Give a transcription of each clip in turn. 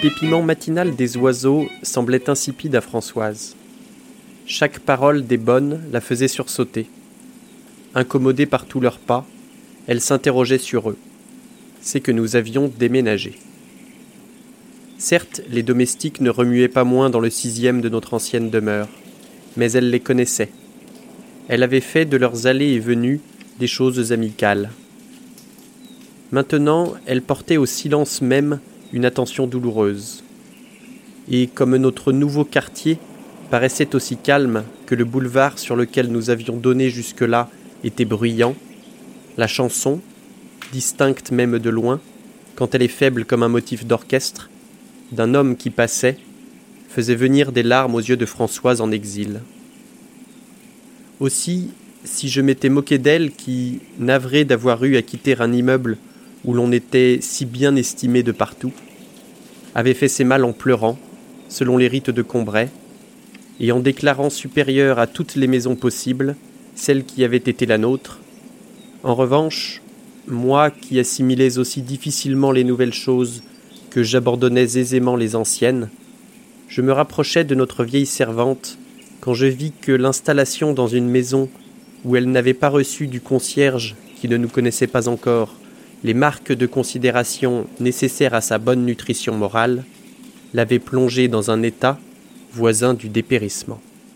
pépiment matinal des oiseaux semblait insipide à Françoise. Chaque parole des bonnes la faisait sursauter. Incommodée par tous leurs pas, elle s'interrogeait sur eux. C'est que nous avions déménagé. Certes, les domestiques ne remuaient pas moins dans le 6e de notre ancienne demeure, mais elle les connaissait. Elle avait fait de leurs allées et venues des choses amicales. Maintenant, elle portait au silence même une attention douloureuse. Et comme notre nouveau quartier paraissait aussi calme que le boulevard sur lequel nous avions donné jusque-là était bruyant, la chanson, distincte même de loin, quand elle est faible comme un motif d'orchestre, d'un homme qui passait, faisait venir des larmes aux yeux de Françoise en exil. Aussi, si je m'étais moqué d'elle qui, navrée d'avoir eu à quitter un immeuble où l'on était si bien estimé de partout, avait fait ses mal en pleurant, selon les rites de Combray, et en déclarant supérieure à toutes les maisons possibles, celle qui avait été la nôtre. En revanche, moi qui assimilais aussi difficilement les nouvelles choses que j'abandonnais aisément les anciennes, je me rapprochai de notre vieille servante quand je vis que l'installation dans une maison où elle n'avait pas reçu du concierge, qui ne nous connaissait pas encore, les marques de considération nécessaires à sa bonne nutrition morale, l'avait plongée dans un état voisin du dépérissement.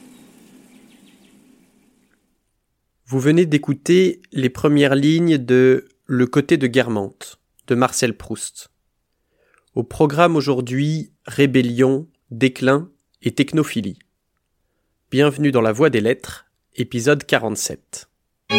Vous venez d'écouter les premières lignes de Le côté de Guermantes, de Marcel Proust. Au programme aujourd'hui, rébellion, déclin et technophilie. Bienvenue dans La Voie des Lettres, épisode 47.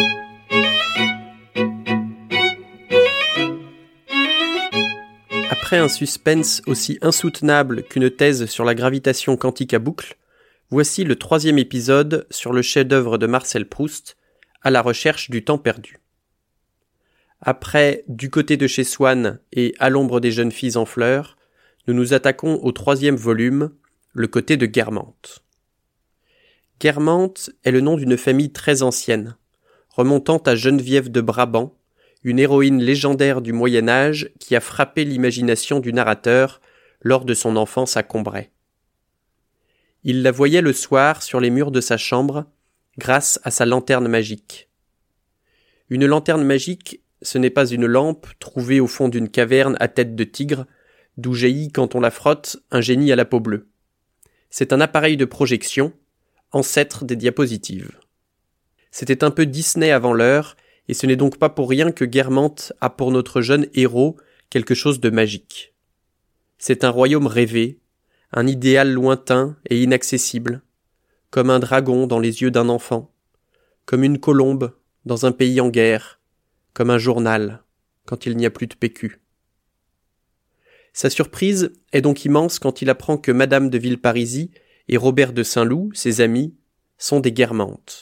Après un suspense aussi insoutenable qu'une thèse sur la gravitation quantique à boucle, voici le 3e épisode sur le chef-d'œuvre de Marcel Proust, À la recherche du temps perdu. Après Du côté de chez Swann et À l'ombre des jeunes filles en fleurs, nous nous attaquons au 3e volume, Le côté de Guermantes. Guermantes est le nom d'une famille très ancienne, remontant à Geneviève de Brabant, une héroïne légendaire du Moyen-Âge qui a frappé l'imagination du narrateur lors de son enfance à Combray. Il la voyait le soir sur les murs de sa chambre, grâce à sa lanterne magique. Une lanterne magique, ce n'est pas une lampe trouvée au fond d'une caverne à tête de tigre, d'où jaillit quand on la frotte un génie à la peau bleue. C'est un appareil de projection, ancêtre des diapositives. C'était un peu Disney avant l'heure, et ce n'est donc pas pour rien que Guermantes a pour notre jeune héros quelque chose de magique. C'est un royaume rêvé, un idéal lointain et inaccessible, comme un dragon dans les yeux d'un enfant, comme une colombe dans un pays en guerre, comme un journal quand il n'y a plus de PQ. Sa surprise est donc immense quand il apprend que Madame de Villeparisis et Robert de Saint-Loup, ses amis, sont des Guermantes.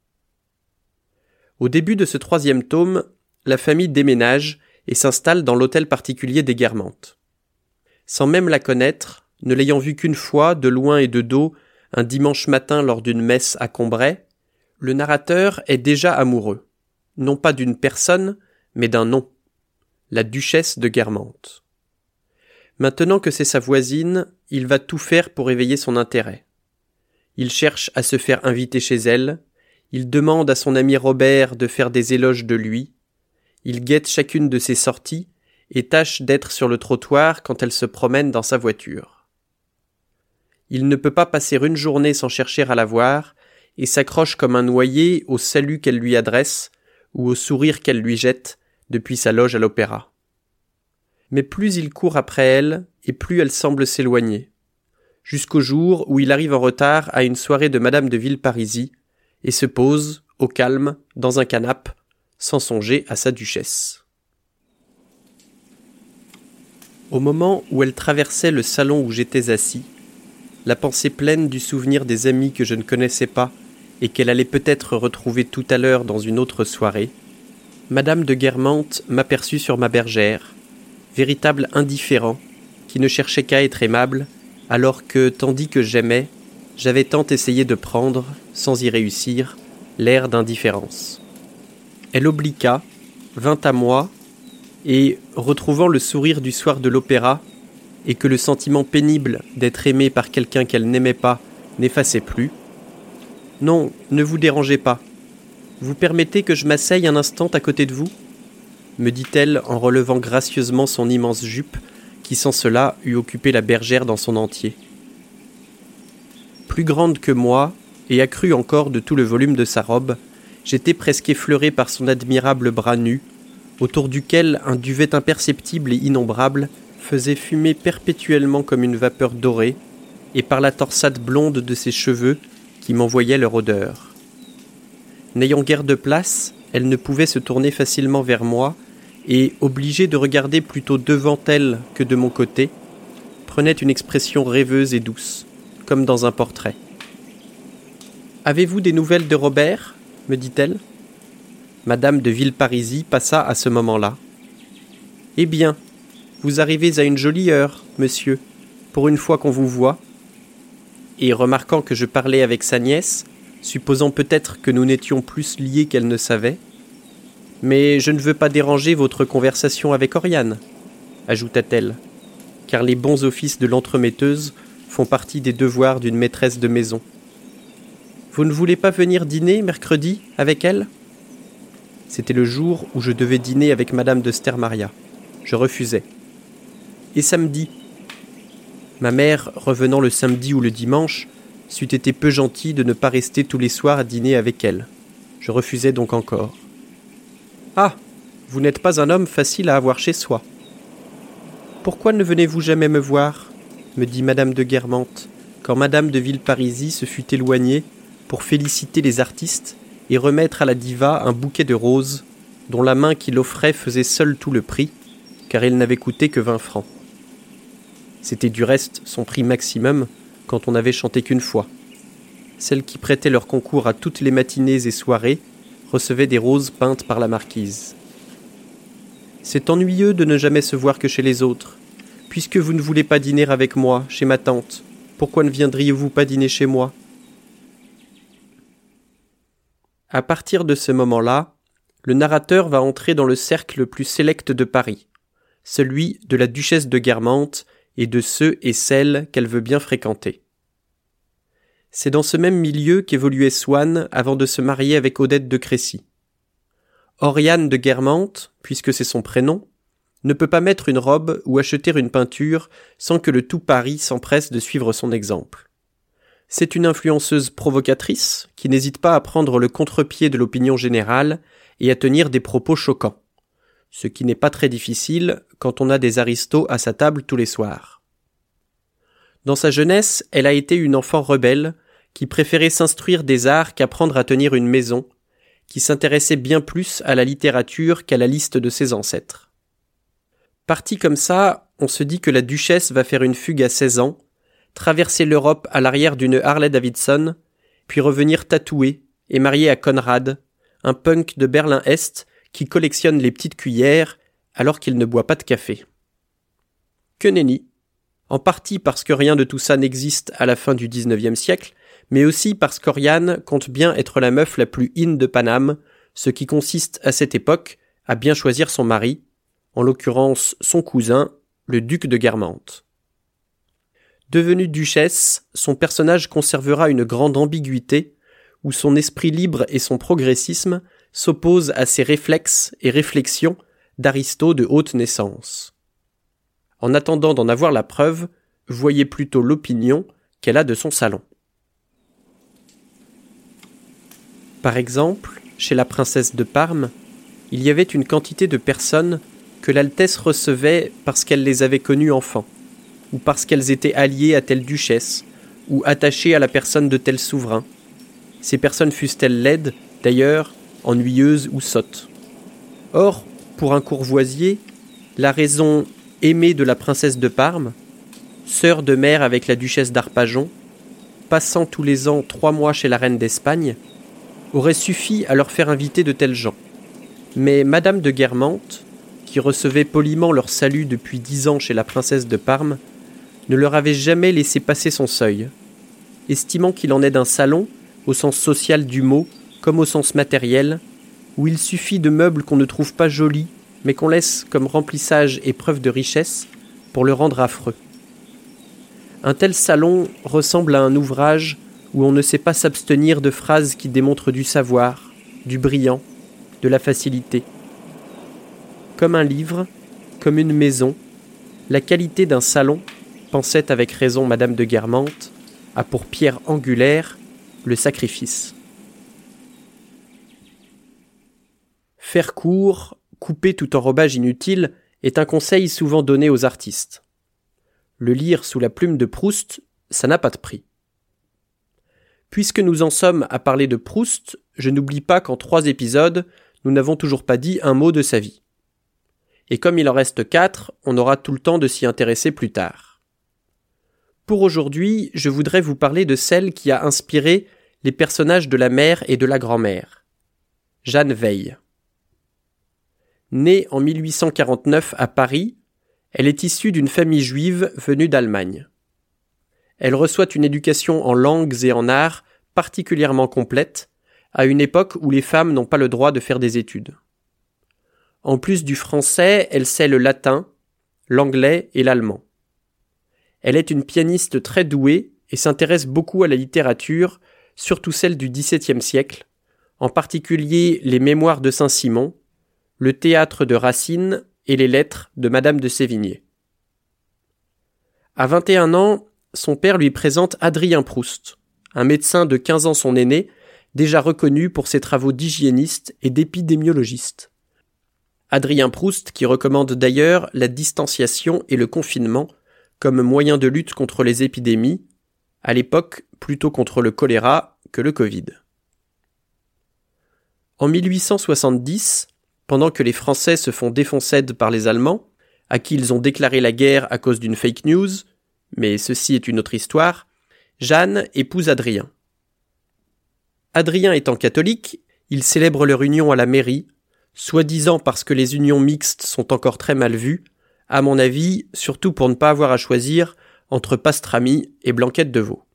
Au début de ce 3e tome, la famille déménage et s'installe dans l'hôtel particulier des Guermantes. Sans même la connaître, ne l'ayant vue qu'une fois, de loin et de dos, un dimanche matin lors d'une messe à Combray, le narrateur est déjà amoureux, non pas d'une personne, mais d'un nom, la duchesse de Guermantes. Maintenant que c'est sa voisine, il va tout faire pour éveiller son intérêt. Il cherche à se faire inviter chez elle, il demande à son ami Robert de faire des éloges de lui, il guette chacune de ses sorties et tâche d'être sur le trottoir quand elle se promène dans sa voiture. Il ne peut pas passer une journée sans chercher à la voir et s'accroche comme un noyé au salut qu'elle lui adresse ou au sourire qu'elle lui jette depuis sa loge à l'opéra. Mais plus il court après elle et plus elle semble s'éloigner, jusqu'au jour où il arrive en retard à une soirée de Madame de Villeparisis et se pose, au calme, dans un canapé, sans songer à sa duchesse. Au moment où elle traversait le salon où j'étais assis, la pensée pleine du souvenir des amis que je ne connaissais pas et qu'elle allait peut-être retrouver tout à l'heure dans une autre soirée, Madame de Guermantes m'aperçut sur ma bergère, véritable indifférent, qui ne cherchait qu'à être aimable, alors que, tandis que j'aimais, j'avais tant essayé de prendre, sans y réussir, l'air d'indifférence. Elle obliqua, vint à moi, et, retrouvant le sourire du soir de l'opéra, et que le sentiment pénible d'être aimée par quelqu'un qu'elle n'aimait pas n'effaçait plus. « Non, ne vous dérangez pas. Vous permettez que je m'asseye un instant à côté de vous ?» me dit-elle en relevant gracieusement son immense jupe, qui sans cela eût occupé la bergère dans son entier. Plus grande que moi, et accrue encore de tout le volume de sa robe, j'étais presque effleuré par son admirable bras nu, autour duquel un duvet imperceptible et innombrable faisait fumer perpétuellement comme une vapeur dorée, et par la torsade blonde de ses cheveux qui m'envoyaient leur odeur. N'ayant guère de place, elle ne pouvait se tourner facilement vers moi, et, obligée de regarder plutôt devant elle que de mon côté, prenait une expression rêveuse et douce, comme dans un portrait. « Avez-vous des nouvelles de Robert ?» me dit-elle. Madame de Villeparisis passa à ce moment-là. « Eh bien, vous arrivez à une jolie heure, monsieur, pour une fois qu'on vous voit. » Et remarquant que je parlais avec sa nièce, supposant peut-être que nous n'étions plus liés qu'elle ne savait, « Mais je ne veux pas déranger votre conversation avec Oriane, » ajouta-t-elle, car les bons offices de l'entremetteuse font partie des devoirs d'une maîtresse de maison. « Vous ne voulez pas venir dîner mercredi avec elle ?» C'était le jour où je devais dîner avec Madame de Stermaria. Je refusai. « Et samedi ?» Ma mère, revenant le samedi ou le dimanche, c'eût été peu gentil de ne pas rester tous les soirs à dîner avec elle. Je refusai donc encore. « Ah, vous n'êtes pas un homme facile à avoir chez soi. »« Pourquoi ne venez-vous jamais me voir ?» me dit Madame de Guermantes, quand Madame de Villeparisis se fut éloignée pour féliciter les artistes et remettre à la diva un bouquet de roses, dont la main qui l'offrait faisait seule tout le prix, car il n'avait coûté que 20 francs. C'était du reste son prix maximum quand on n'avait chanté qu'une fois. Celles qui prêtaient leur concours à toutes les matinées et soirées recevaient des roses peintes par la marquise. « C'est ennuyeux de ne jamais se voir que chez les autres. Puisque vous ne voulez pas dîner avec moi, chez ma tante, pourquoi ne viendriez-vous pas dîner chez moi ?» À partir de ce moment-là, le narrateur va entrer dans le cercle le plus sélect de Paris, celui de la duchesse de Guermantes et de ceux et celles qu'elle veut bien fréquenter. C'est dans ce même milieu qu'évoluait Swann avant de se marier avec Odette de Crécy. Oriane de Guermantes, puisque c'est son prénom, ne peut pas mettre une robe ou acheter une peinture sans que le tout Paris s'empresse de suivre son exemple. C'est une influenceuse provocatrice qui n'hésite pas à prendre le contre-pied de l'opinion générale et à tenir des propos choquants, ce qui n'est pas très difficile quand on a des aristos à sa table tous les soirs. Dans sa jeunesse, elle a été une enfant rebelle qui préférait s'instruire des arts qu'apprendre à tenir une maison, qui s'intéressait bien plus à la littérature qu'à la liste de ses ancêtres. Parti comme ça, on se dit que la duchesse va faire une fugue à 16 ans, traverser l'Europe à l'arrière d'une Harley-Davidson, puis revenir tatouée et mariée à Conrad, un punk de Berlin-Est qui collectionne les petites cuillères alors qu'il ne boit pas de café. Que nenni. En partie parce que rien de tout ça n'existe à la fin du XIXe siècle, mais aussi parce qu'Oriane compte bien être la meuf la plus in de Paname, ce qui consiste à cette époque à bien choisir son mari, en l'occurrence son cousin, le duc de Guermantes. Devenue duchesse, son personnage conservera une grande ambiguïté, où son esprit libre et son progressisme s'opposent à ses réflexes et réflexions d'aristo de haute naissance. En attendant d'en avoir la preuve, voyez plutôt l'opinion qu'elle a de son salon. Par exemple, chez la princesse de Parme, il y avait une quantité de personnes que l'Altesse recevait parce qu'elle les avait connues enfants, ou parce qu'elles étaient alliées à telle duchesse, ou attachées à la personne de tel souverain. Ces personnes fussent-elles laides, d'ailleurs, ennuyeuses ou sottes. Or, pour un courvoisier, la raison aimée de la princesse de Parme, sœur de mère avec la duchesse d'Arpajon, passant tous les ans 3 mois chez la reine d'Espagne, aurait suffi à leur faire inviter de tels gens. Mais Madame de Guermantes, qui recevait poliment leur salut depuis 10 ans chez la princesse de Parme, ne leur avait jamais laissé passer son seuil, estimant qu'il en est d'un salon, au sens social du mot, comme au sens matériel, où il suffit de meubles qu'on ne trouve pas jolis, mais qu'on laisse comme remplissage et preuve de richesse pour le rendre affreux. Un tel salon ressemble à un ouvrage où on ne sait pas s'abstenir de phrases qui démontrent du savoir, du brillant, de la facilité. Comme un livre, comme une maison, la qualité d'un salon, pensait avec raison Madame de Guermantes, a pour pierre angulaire le sacrifice. Faire court, couper tout enrobage inutile, est un conseil souvent donné aux artistes. Le lire sous la plume de Proust, ça n'a pas de prix. Puisque nous en sommes à parler de Proust, je n'oublie pas qu'en 3 épisodes, nous n'avons toujours pas dit un mot de sa vie. Et comme il en reste 4, on aura tout le temps de s'y intéresser plus tard. Pour aujourd'hui, je voudrais vous parler de celle qui a inspiré les personnages de la mère et de la grand-mère. Jeanne Weil. Née en 1849 à Paris, elle est issue d'une famille juive venue d'Allemagne. Elle reçoit une éducation en langues et en arts particulièrement complète, à une époque où les femmes n'ont pas le droit de faire des études. En plus du français, elle sait le latin, l'anglais et l'allemand. Elle est une pianiste très douée et s'intéresse beaucoup à la littérature, surtout celle du XVIIe siècle, en particulier les Mémoires de Saint-Simon, le théâtre de Racine et les lettres de Madame de Sévigné. À 21 ans, son père lui présente Adrien Proust, un médecin de 15 ans son aîné, déjà reconnu pour ses travaux d'hygiéniste et d'épidémiologiste. Adrien Proust qui recommande d'ailleurs la distanciation et le confinement comme moyen de lutte contre les épidémies, à l'époque plutôt contre le choléra que le Covid. En 1870, pendant que les Français se font défoncer par les Allemands, à qui ils ont déclaré la guerre à cause d'une fake news, mais ceci est une autre histoire, Jeanne épouse Adrien. Adrien étant catholique, ils célèbrent leur union à la mairie, soi-disant parce que les unions mixtes sont encore très mal vues, à mon avis, surtout pour ne pas avoir à choisir entre pastrami et blanquette de veau.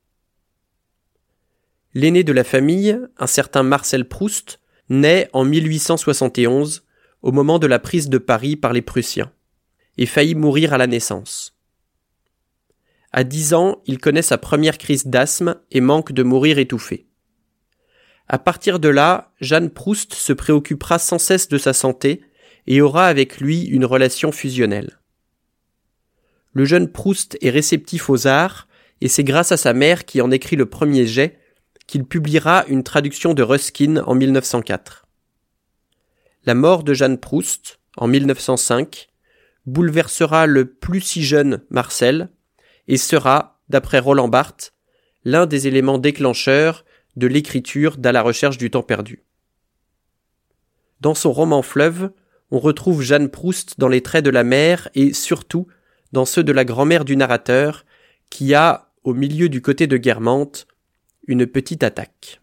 L'aîné de la famille, un certain Marcel Proust, naît en 1871, au moment de la prise de Paris par les Prussiens, et faillit mourir à la naissance. À 10 ans, il connaît sa première crise d'asthme et manque de mourir étouffé. À partir de là, Jeanne Proust se préoccupera sans cesse de sa santé et aura avec lui une relation fusionnelle. Le jeune Proust est réceptif aux arts et c'est grâce à sa mère qui en écrit le premier jet qu'il publiera une traduction de Ruskin en 1904. La mort de Jeanne Proust, en 1905, bouleversera le plus si jeune Marcel et sera, d'après Roland Barthes, l'un des éléments déclencheurs de l'écriture d'À la recherche du temps perdu. Dans son roman Fleuve, on retrouve Jeanne Proust dans les traits de la mère et surtout dans ceux de la grand-mère du narrateur qui a, au milieu du côté de Guermantes, une petite attaque.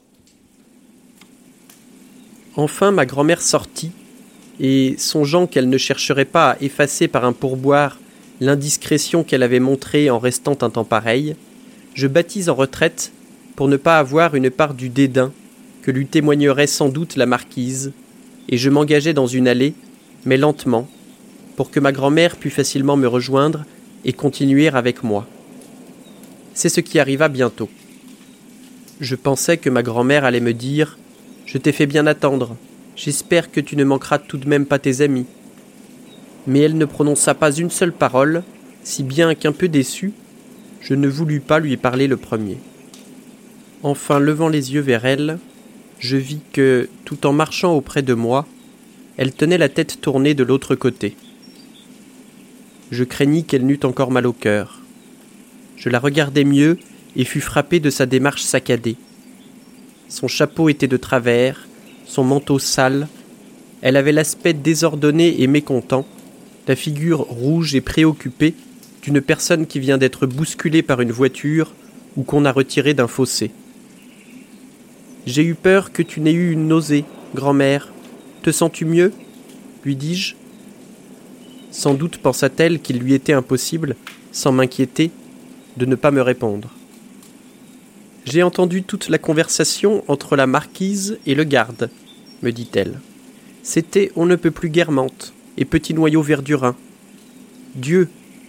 Enfin ma grand-mère sortit, et songeant qu'elle ne chercherait pas à effacer par un pourboire l'indiscrétion qu'elle avait montrée en restant un temps pareil, je battis en retraite pour ne pas avoir une part du dédain que lui témoignerait sans doute la marquise, et je m'engageai dans une allée, mais lentement, pour que ma grand-mère pût facilement me rejoindre et continuer avec moi. C'est ce qui arriva bientôt. Je pensais que ma grand-mère allait me dire « Je t'ai fait bien attendre, j'espère que tu ne manqueras tout de même pas tes amis. » Mais elle ne prononça pas une seule parole, si bien qu'un peu déçu, je ne voulus pas lui parler le premier. Enfin, levant les yeux vers elle, je vis que, tout en marchant auprès de moi, elle tenait la tête tournée de l'autre côté. Je craignis qu'elle n'eût encore mal au cœur. Je la regardai mieux et fus frappé de sa démarche saccadée. Son chapeau était de travers, son manteau sale, elle avait l'aspect désordonné et mécontent, la figure rouge et préoccupée d'une personne qui vient d'être bousculée par une voiture ou qu'on a retirée d'un fossé. « J'ai eu peur que tu n'aies eu une nausée, grand-mère. Te sens-tu mieux ?» lui dis-je. Sans doute pensa-t-elle qu'il lui était impossible, sans m'inquiéter, de ne pas me répondre. J'ai entendu toute la conversation entre la marquise et le garde, me dit-elle. C'était on ne peut plus Guermantes et petit noyau Verdurin. Dieu,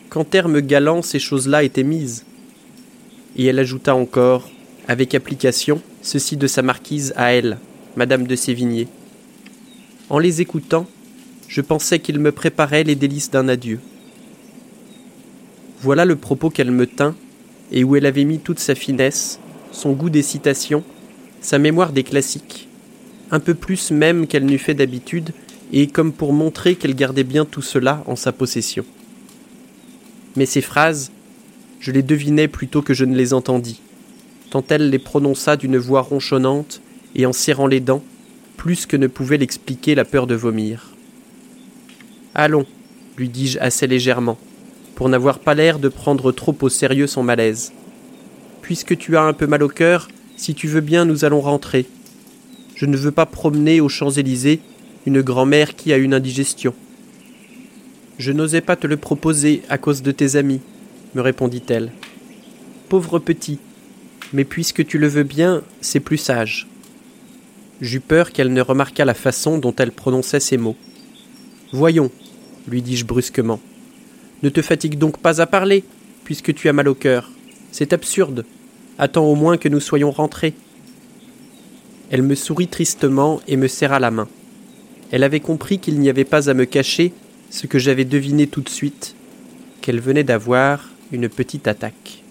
qu'en termes galants ces choses-là étaient mises. Et elle ajouta encore, avec application, ceci de sa marquise à elle, Madame de Sévigné. En les écoutant, je pensais qu'il me préparait les délices d'un adieu. Voilà le propos qu'elle me tint, et où elle avait mis toute sa finesse, son goût des citations, sa mémoire des classiques, un peu plus même qu'elle n'eût fait d'habitude, et comme pour montrer qu'elle gardait bien tout cela en sa possession. Mais ces phrases, je les devinais plutôt que je ne les entendis, tant elle les prononça d'une voix ronchonnante et en serrant les dents, plus que ne pouvait l'expliquer la peur de vomir. « Allons, lui dis-je assez légèrement, pour n'avoir pas l'air de prendre trop au sérieux son malaise. Puisque tu as un peu mal au cœur, si tu veux bien, nous allons rentrer. Je ne veux pas promener aux Champs-Élysées une grand-mère qui a une indigestion. »« Je n'osais pas te le proposer à cause de tes amis, » me répondit-elle. « Pauvre petit, mais puisque tu le veux bien, c'est plus sage. » J'eus peur qu'elle ne remarquât la façon dont elle prononçait ces mots. « Voyons, » lui dis-je brusquement. « Ne te fatigue donc pas à parler, puisque tu as mal au cœur. C'est absurde. Attends au moins que nous soyons rentrés. » Elle me sourit tristement et me serra la main. Elle avait compris qu'il n'y avait pas à me cacher ce que j'avais deviné tout de suite, qu'elle venait d'avoir une petite attaque.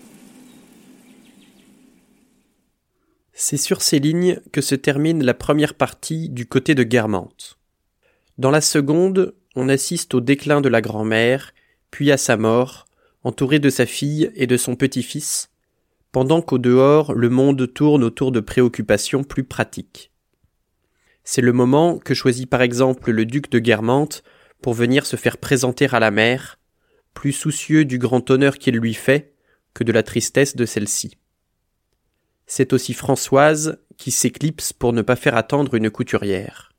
C'est sur ces lignes que se termine la première partie du côté de Guermantes. Dans la seconde, on assiste au déclin de la grand-mère, puis à sa mort, entourée de sa fille et de son petit-fils, pendant qu'au dehors le monde tourne autour de préoccupations plus pratiques. C'est le moment que choisit par exemple le duc de Guermantes pour venir se faire présenter à la mère, plus soucieux du grand honneur qu'il lui fait que de la tristesse de celle-ci. C'est aussi Françoise qui s'éclipse pour ne pas faire attendre une couturière.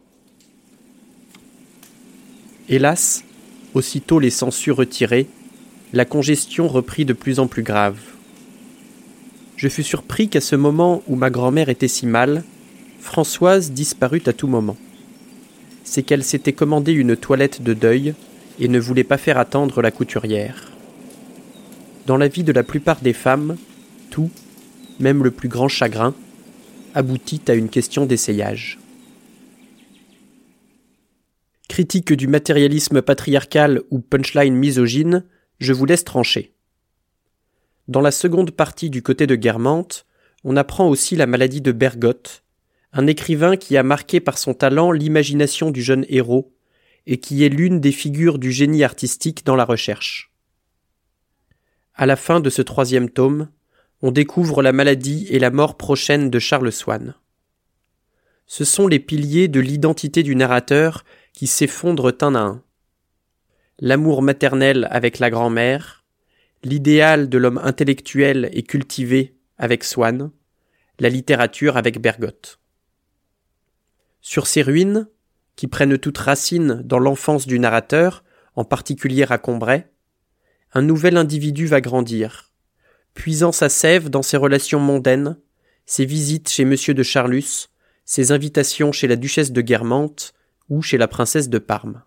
Hélas, aussitôt les sangsues retirées, la congestion reprit de plus en plus grave. Je fus surpris qu'à ce moment où ma grand-mère était si mal, Françoise disparut à tout moment. C'est qu'elle s'était commandé une toilette de deuil et ne voulait pas faire attendre la couturière. Dans la vie de la plupart des femmes, tout, même le plus grand chagrin, aboutit à une question d'essayage. Critique du matérialisme patriarcal ou punchline misogyne, je vous laisse trancher. Dans la seconde partie du côté de Guermantes, on apprend aussi la maladie de Bergotte, un écrivain qui a marqué par son talent l'imagination du jeune héros et qui est l'une des figures du génie artistique dans la recherche. À la fin de ce 3e tome, on découvre la maladie et la mort prochaine de Charles Swann. Ce sont les piliers de l'identité du narrateur qui s'effondrent un à un. L'amour maternel avec la grand-mère, l'idéal de l'homme intellectuel et cultivé avec Swann, la littérature avec Bergotte. Sur ces ruines, qui prennent toute racine dans l'enfance du narrateur, en particulier à Combray, un nouvel individu va grandir, puisant sa sève dans ses relations mondaines, ses visites chez Monsieur de Charlus, ses invitations chez la duchesse de Guermantes ou chez la princesse de Parme.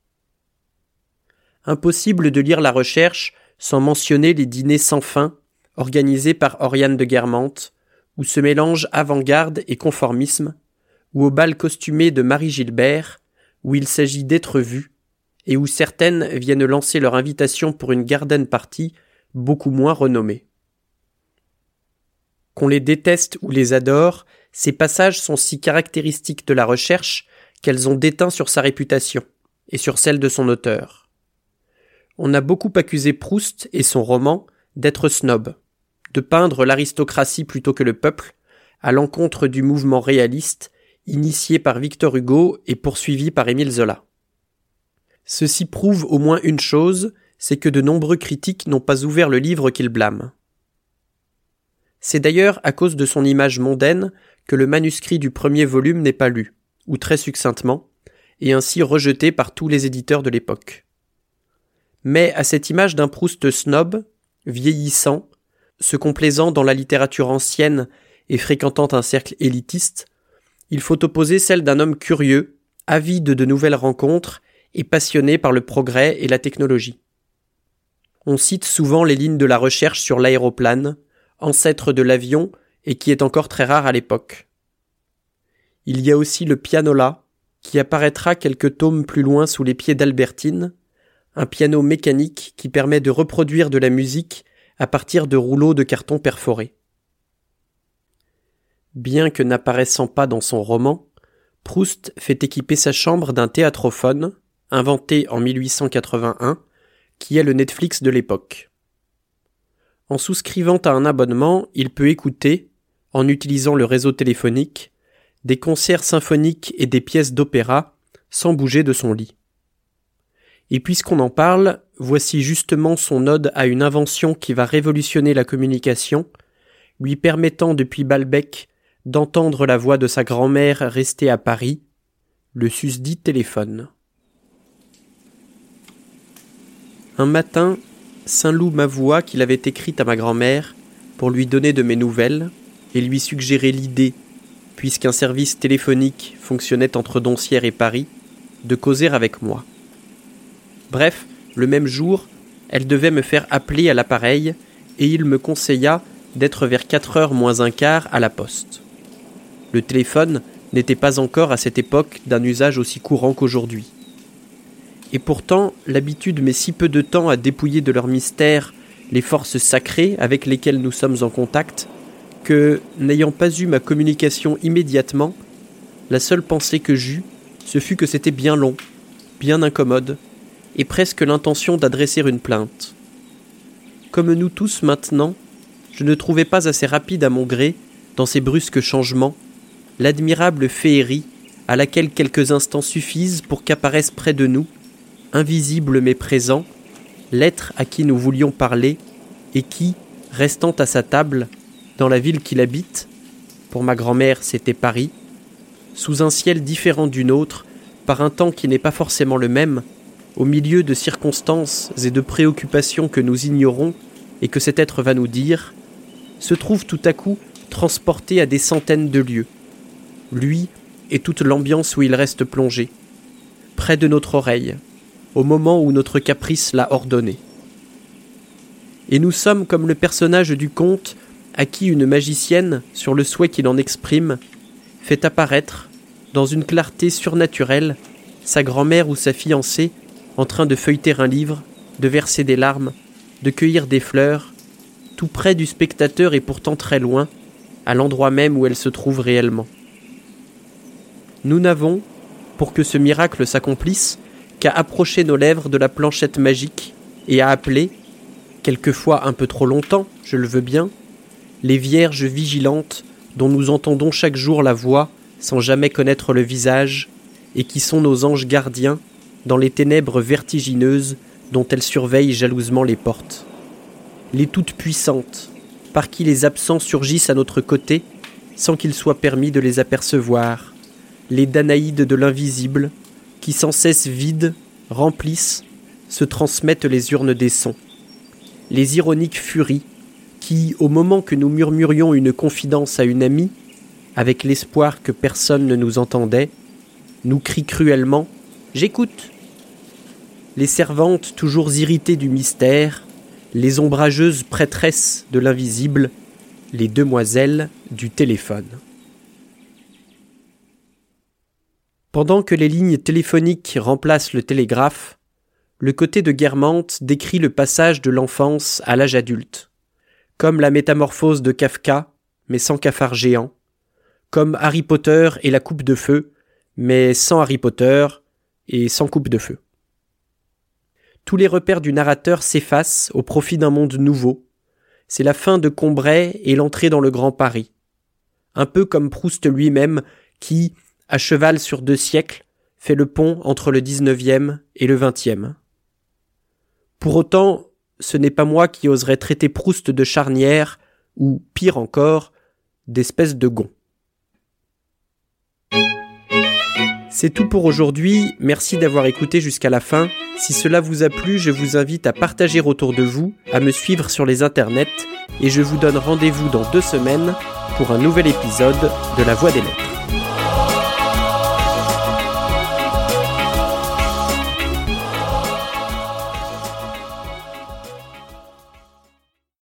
Impossible de lire la recherche sans mentionner les dîners sans fin organisés par Oriane de Guermantes, où se mélangent avant-garde et conformisme, ou au bal costumé de Marie Gilbert, où il s'agit d'être vu, et où certaines viennent lancer leur invitation pour une garden party beaucoup moins renommée. Qu'on les déteste ou les adore, ces passages sont si caractéristiques de la recherche qu'elles ont déteint sur sa réputation, et sur celle de son auteur. On a beaucoup accusé Proust et son roman d'être snob, de peindre l'aristocratie plutôt que le peuple, à l'encontre du mouvement réaliste, initié par Victor Hugo et poursuivi par Émile Zola. Ceci prouve au moins une chose, c'est que de nombreux critiques n'ont pas ouvert le livre qu'ils blâment. C'est d'ailleurs à cause de son image mondaine que le manuscrit du premier volume n'est pas lu, ou très succinctement, et ainsi rejeté par tous les éditeurs de l'époque. Mais à cette image d'un Proust snob, vieillissant, se complaisant dans la littérature ancienne et fréquentant un cercle élitiste, il faut opposer celle d'un homme curieux, avide de nouvelles rencontres et passionné par le progrès et la technologie. On cite souvent les lignes de la recherche sur l'aéroplane, ancêtre de l'avion et qui est encore très rare à l'époque. Il y a aussi le pianola, qui apparaîtra quelques tomes plus loin sous les pieds d'Albertine, un piano mécanique qui permet de reproduire de la musique à partir de rouleaux de carton perforés. Bien que n'apparaissant pas dans son roman, Proust fait équiper sa chambre d'un théâtrophone, inventé en 1881, qui est le Netflix de l'époque. En souscrivant à un abonnement, il peut écouter, en utilisant le réseau téléphonique, des concerts symphoniques et des pièces d'opéra sans bouger de son lit. Et puisqu'on en parle, voici justement son ode à une invention qui va révolutionner la communication, lui permettant depuis Balbec d'entendre la voix de sa grand-mère restée à Paris, le susdit téléphone. Un matin, Saint-Loup m'avoua qu'il avait écrit à ma grand-mère pour lui donner de mes nouvelles et lui suggérer l'idée, puisqu'un service téléphonique fonctionnait entre Doncières et Paris, de causer avec moi. Bref, le même jour, elle devait me faire appeler à l'appareil et il me conseilla d'être vers 4h moins un quart à la poste. Le téléphone n'était pas encore à cette époque d'un usage aussi courant qu'aujourd'hui. Et pourtant, l'habitude met si peu de temps à dépouiller de leur mystère les forces sacrées avec lesquelles nous sommes en contact, que, n'ayant pas eu ma communication immédiatement, la seule pensée que j'eus, ce fut que c'était bien long, bien incommode, et presque l'intention d'adresser une plainte. Comme nous tous maintenant, je ne trouvais pas assez rapide à mon gré, dans ces brusques changements, l'admirable féerie à laquelle quelques instants suffisent pour qu'apparaisse près de nous, invisible mais présent, l'être à qui nous voulions parler et qui, restant à sa table, dans la ville qu'il habite, pour ma grand-mère c'était Paris, sous un ciel différent du nôtre, par un temps qui n'est pas forcément le même, au milieu de circonstances et de préoccupations que nous ignorons et que cet être va nous dire, se trouve tout à coup transporté à des centaines de lieues, lui et toute l'ambiance où il reste plongé, près de notre oreille, au moment où notre caprice l'a ordonné. Et nous sommes comme le personnage du conte à qui une magicienne, sur le souhait qu'il en exprime, fait apparaître, dans une clarté surnaturelle, sa grand-mère ou sa fiancée en train de feuilleter un livre, de verser des larmes, de cueillir des fleurs, tout près du spectateur et pourtant très loin, à l'endroit même où elle se trouve réellement. Nous n'avons, pour que ce miracle s'accomplisse, qu'à approcher nos lèvres de la planchette magique et à appeler, quelquefois un peu trop longtemps, je le veux bien, les vierges vigilantes dont nous entendons chaque jour la voix sans jamais connaître le visage et qui sont nos anges gardiens dans les ténèbres vertigineuses dont elles surveillent jalousement les portes. Les toutes puissantes, par qui les absents surgissent à notre côté sans qu'il soit permis de les apercevoir, les Danaïdes de l'invisible, qui sans cesse vides, remplissent, se transmettent les urnes des sons. Les ironiques furies, qui, au moment que nous murmurions une confidence à une amie, avec l'espoir que personne ne nous entendait, nous crient cruellement « J'écoute !» Les servantes toujours irritées du mystère, les ombrageuses prêtresses de l'invisible, les demoiselles du téléphone. Pendant que les lignes téléphoniques remplacent le télégraphe, le côté de Guermantes décrit le passage de l'enfance à l'âge adulte, comme la métamorphose de Kafka, mais sans cafard géant, comme Harry Potter et la coupe de feu, mais sans Harry Potter et sans coupe de feu. Tous les repères du narrateur s'effacent au profit d'un monde nouveau. C'est la fin de Combray et l'entrée dans le Grand Paris. Un peu comme Proust lui-même qui, à cheval sur 2 siècles, fait le pont entre le 19e et le 20e. Pour autant, ce n'est pas moi qui oserais traiter Proust de charnière, ou, pire encore, d'espèce de gond. C'est tout pour aujourd'hui, merci d'avoir écouté jusqu'à la fin. Si cela vous a plu, je vous invite à partager autour de vous, à me suivre sur les internets, et je vous donne rendez-vous dans 2 semaines pour un nouvel épisode de La Voix des Lettres.